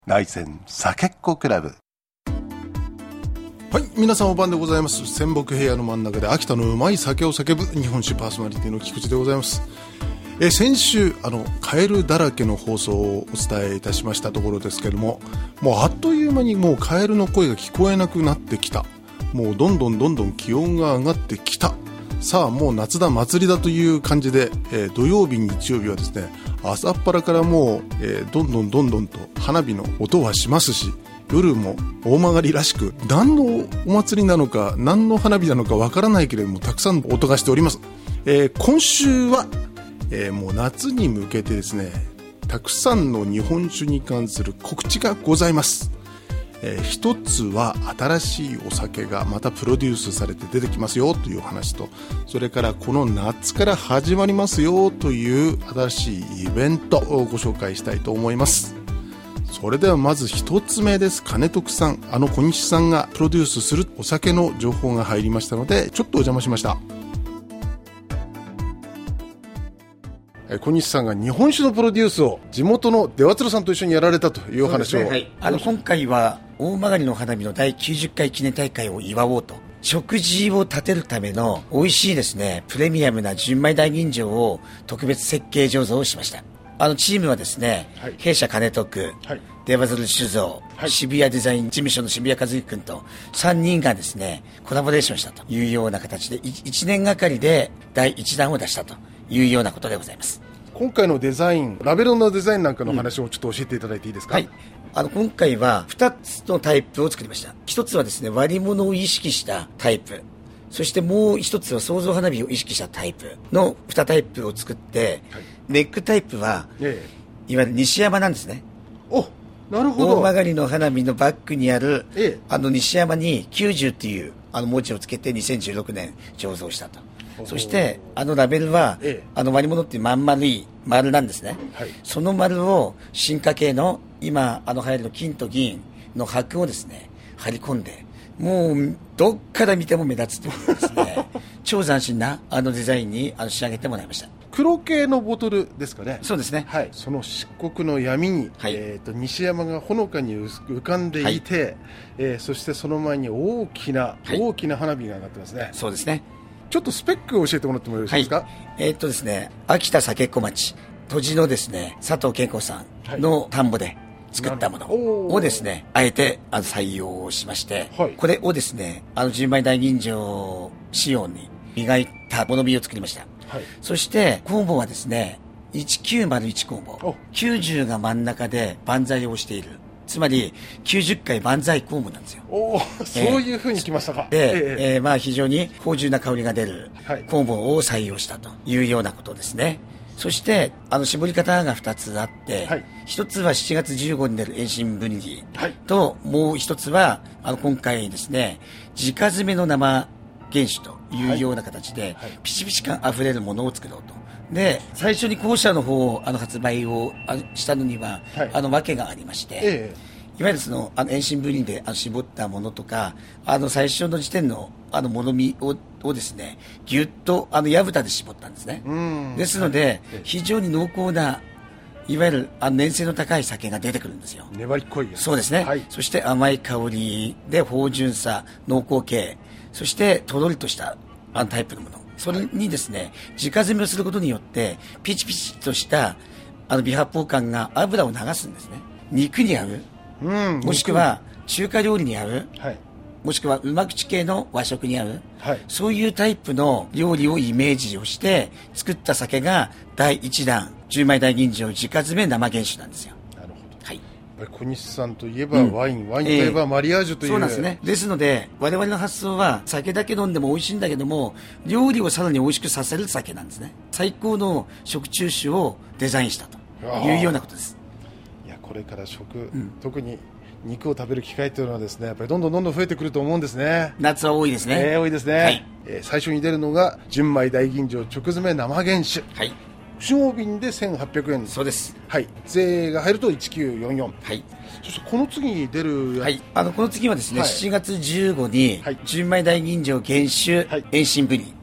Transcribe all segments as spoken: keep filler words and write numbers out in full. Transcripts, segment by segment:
内戦酒っ子クラブ。 はい、皆さんお晩でございます。仙北平野の真ん中で秋田のうまい酒を叫ぶ日本酒パーソナリティの菊池でございます。え先週あのカエルだらけの放送をお伝えいたしましたところですけども、もうあっという間にもうカエルの声が聞こえなくなってきた。もうどんどんどんどん気温が上がってきた。さあもう夏だ祭りだという感じで、えー、土曜日日曜日はですね、朝っぱらからもう、えー、どんどんどんどんと花火の音はしますし、夜も大曲らしく何のお祭りなのか何の花火なのかわからないけれども、たくさん音がしております。えー、今週は、えー、もう夏に向けてですね、たくさんの日本酒に関する告知がございます。えー、一つは新しいお酒がまたプロデュースされて出てきますよという話と、それからこの夏から始まりますよという新しいイベントをご紹介したいと思います。それではまず一つ目です。金徳さん、あの小西さんがプロデュースするお酒の情報が入りましたので、ちょっとお邪魔しました。小西さんが日本酒のプロデュースを地元の出羽鶴さんと一緒にやられたというお話を、 ね、はい、あの今回は大曲の花火のだいきゅうじゅっかい記念大会を祝おうと、食事を立てるための美味しいですねプレミアムな純米大吟醸を特別設計醸造をしました。あのチームはですね、はい、弊社金徳、はい、出羽鶴酒造、はい、渋谷デザイン事務所の渋谷和之君とさんにんがですねコラボレーションしたというような形でいちねんがかりでだいいちだんを出したというようなことでございます。 今回のデザイン、ラベルのデザインなんかの話をちょっと教えていただいていいですか。 うん、はい、あの今回はふたつのタイプを作りました。ひとつはですね割り物を意識したタイプ、そしてもうひとつは創造花火を意識したタイプのにタイプを作って、はい、ネックタイプは、ええ、いわゆる西山なんですね。 お、なるほど。 大曲の花火のバックにある、ええ、あの西山にきゅうじゅうっていうあの文字をつけてにせんじゅうろくねん醸造したと。そしてあのラベルは、ええ、あの割り物っていうまん丸い丸なんですね。はい、その丸を進化系の今あの流行りの金と銀の箔をですね貼り込んで、もうどっから見ても目立つというですね超斬新なあのデザインにあの仕上げてもらいました。 黒系のボトルですかね。 そうですね、 はい、その漆黒の闇に、はい、えー、と西山がほのかに浮かんでいて、はい、えー、そしてその前に大きな、はい、大きな花火が上がってますね。 そうですね。 ちょっとスペックを教えてもらってもよろしいですか。はい、 えー、っとですね秋田酒っ子町土地のですね佐藤恵子さんの田んぼで作ったものをですね、あえてあの採用しまして、はい、これをですねあの純米大吟醸仕様に磨いたもの火を作りました。はい、そして酵母はですねいちきゅうまるいち酵母、きゅうじゅうが真ん中で万歳をしている、つまりきゅうじゅっかい万歳酵母なんですよ。 お、そういうふうに来ましたか。 えー、で、えーえーまあ、非常に芳醇な香りが出る酵母を採用したというようなことですね。そしてあの絞り方がふたつあって、はい、ひとつはしちがつじゅうごに出る遠心分離と、はい、もうひとつはあの今回ですね直詰めの生原酒というような形で、はいはい、ピチピチ感あふれるものを作ろうと。で最初に後者の方をあの発売をしたのには、はい、あの訳がありまして、ええ、いわゆるそのあの遠心分離であの絞ったものとか、あの最初の時点のあのものみををですねぎゅっとあの矢蓋で絞ったんですね。ですので、はい、非常に濃厚ないわゆるあの粘性の高い酒が出てくるんですよ。 粘りっこいやつ。 そうですね、はい、そして甘い香りで芳醇さ、濃厚系、そしてとろりとしたあのタイプのもの、それにですね直詰めをすることによってピチピチとしたあの微発泡感が油を流すんですね。肉に合う、うん、もしくは中華料理に合う、はい、もしくはうま口系の和食に合う、はい、そういうタイプの料理をイメージをして作った酒がだいいちだん純米大吟醸直詰め生原酒なんですよ。 なるほど、はい、小西さんといえばワイン、うん、ワインといえばマリアージュという、 えー、そうなんですね。ですので我々の発想は酒だけ飲んでも美味しいんだけども、料理をさらに美味しくさせる酒なんですね。最高の食中酒をデザインしたというようなことです。 いや、これから食、うん、特に肉を食べる機会というのはですねやっぱりどんどんどんどん増えてくると思うんですね。 夏は多いですね、 えー、多いですね、はい、えー、最初に出るのが純米大吟醸直詰め生原酒、はい、酒豪瓶でせんはっぴゃくえん。 そうです、 はい、税が入るといちきゅうよんよん、はい、そしてこの次に出るやつ、 はい、あのこの次はですね、はい、しちがつじゅうごに、はい、純米大吟醸原酒、はい、遠心分離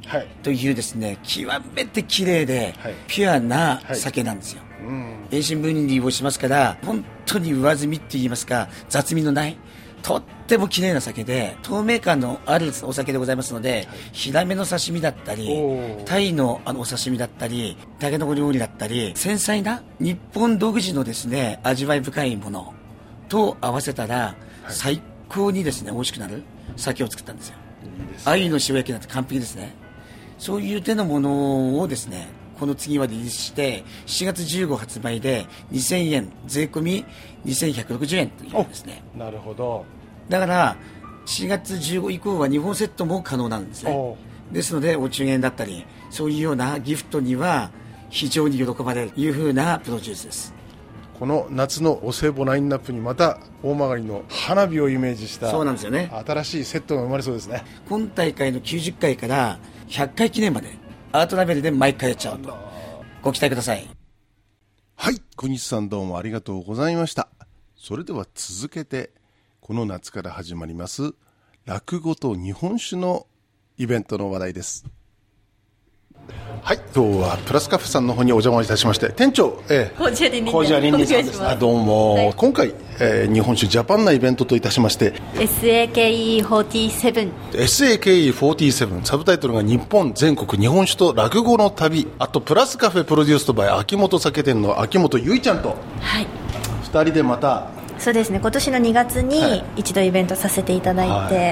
というですね、極めて綺麗でピュアな酒なんですよ。遠心分離をしますから本当に上澄みって言いますか雑味のないとっても綺麗な酒で透明感のあるお酒でございますので、ヒラメの刺身だったりタイのあのお刺身だったりタケノコ料理だったり繊細な日本独自のですね味わい深いものと合わせたら最高にですね美味しくなる酒を作ったんですよ。鮎の塩焼きなんて完璧ですね。そういう手のものをですねこの次はリリースしてしちがつじゅうご発売でにせんえん税込みにせんひゃくろくじゅうえんというですね。 なるほど。 だからしがつじゅうご以降は日本セットも可能なんですね。ですのでお中元だったりそういうようなギフトには非常に喜ばれるというふうなプロデュースです。 この夏のお歳暮ラインナップにまた大曲の花火をイメージしたそうなんですよね。 新しいセットが生まれそうですね。 今大会のきゅうじゅっかいからひゃっかい記念までアートラベルで毎回やっちゃうとご期待ください。 はい、小西さんどうもありがとうございました。それでは続けてこの夏から始まります落語と日本酒のイベントの話題です。はい、今日はプラスカフェさんの方にお邪魔いたしまして店長、えー、 麹屋倫理さんですね。どうも、はい、今回、えー、日本酒ジャパンなイベントといたしましてエスエーケーイーフォーティーセブンエスエーケーイーフォーティーセブン サブタイトルが日本全国日本酒と落語の旅、あとプラスカフェプロデュースとバイ秋元酒店の秋元結衣ちゃんと、 はい、 ふたりでまたそうですね、今年のにがつに一度イベントさせていただいて、はい、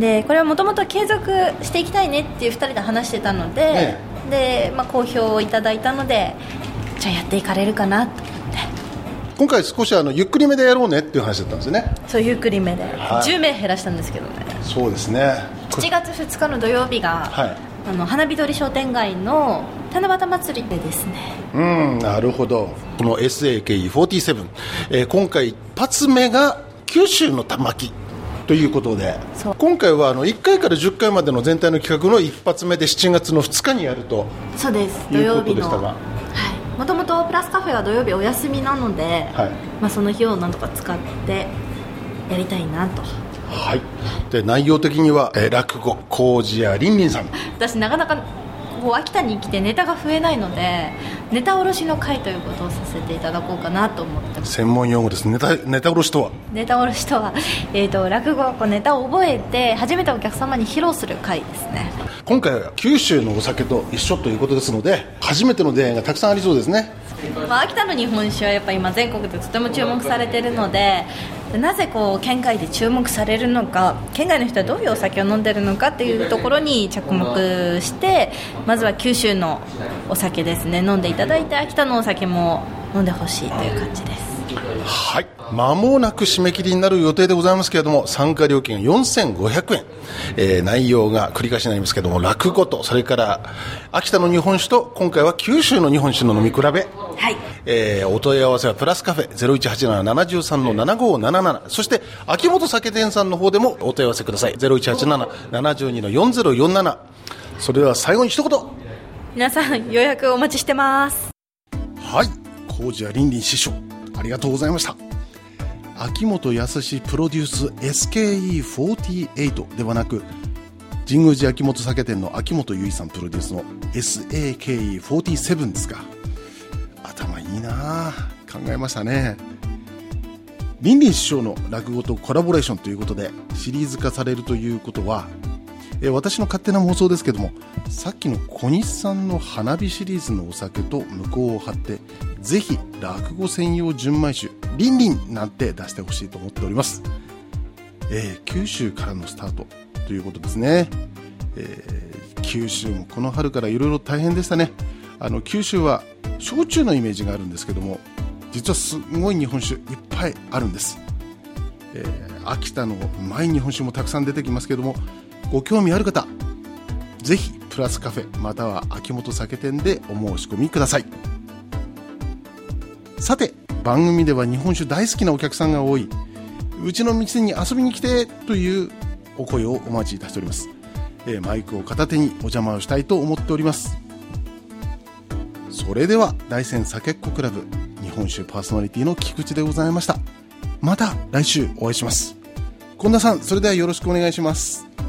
でこれはもともと継続していきたいねっていうふたりで話してたので、ねでまあ、好評をいただいたのでじゃあやっていかれるかなと思って今回少しあのゆっくりめでやろうねっていう話だったんですよね。 そうゆっくりめで、はい、じゅうめい減らしたんですけどね。 そうですね。 しちがつふつかの土曜日が、はい、あの花火通り商店街の七夕祭りでですね。 うんなるほど。この エスエーケーイーフォーティーセブン、えー、今回一発目が九州の玉木ということで今回はあのいっかいからじゅっかいまでの全体の企画の一発目でしちがつのふつかにやるとそうです土曜日のもともとプラスカフェは土曜日お休みなので、はいまあ、その日をなんとか使ってやりたいなと。 はい、で内容的には、えー、落語麹屋りんりんさん私なかなかこう秋田に来てネタが増えないのでネタ卸しの会ということをさせていただこうかなと思ってます。 専門用語です。ネタ、ネタ卸しとはネタ卸しとは、えー、と落語こうネタを覚えて初めてお客様に披露する会ですね。 今回は九州のお酒と一緒ということですので初めての出会いがたくさんありそうですね。 まあ、秋田の日本酒はやっぱ今全国でとても注目されているのでなぜこう県外で注目されるのか県外の人はどういうお酒を飲んでいるのかっていうところに着目してまずは九州のお酒ですね飲んでいただいて秋田のお酒も飲んでほしいという感じです。 はい、間もなく締め切りになる予定でございますけれども参加料金がよんせんごひゃくえん、えー、内容が繰り返しになりますけれども落語とそれから秋田の日本酒と今回は九州の日本酒の飲み比べ、はいえー、お問い合わせはプラスカフェ ゼロいちはちなな ななさん ななごななな そして秋元酒店さんの方でもお問い合わせください ゼロいちはちなな ななにのよんゼロよんなな。 それでは最後に一言皆さん予約お待ちしてます。 はい麹屋りんりん師匠ありがとうございました。秋元康プロデュース エスケーイーフォーティーエイト ではなく神宮寺秋元酒店の秋元結衣さんプロデュースの エスエーケーイーフォーティーセブン ですか。頭いいな考えましたね。りんりん師匠の落語とコラボレーションということでシリーズ化されるということはえ私の勝手な妄想ですけどもさっきの小西さんの花火シリーズのお酒と向こうを張ってぜひ落語専用純米酒りんりんなんて出してほしいと思っております、えー、九州からのスタートということですね、えー、九州もこの春からいろいろ大変でしたね。あの九州は焼酎のイメージがあるんですけども実はすごい日本酒いっぱいあるんです、えー、秋田のうまい日本酒もたくさん出てきますけどもご興味ある方ぜひプラスカフェまたは秋元酒店でお申し込みください。さて番組では日本酒大好きなお客さんが多いうちの店に遊びに来てというお声をお待ちいたしております、えー、マイクを片手にお邪魔をしたいと思っております。それでは大山酒っ子クラブ日本酒パーソナリティの菊池でございました。また来週お会いします。近田さんそれではよろしくお願いします。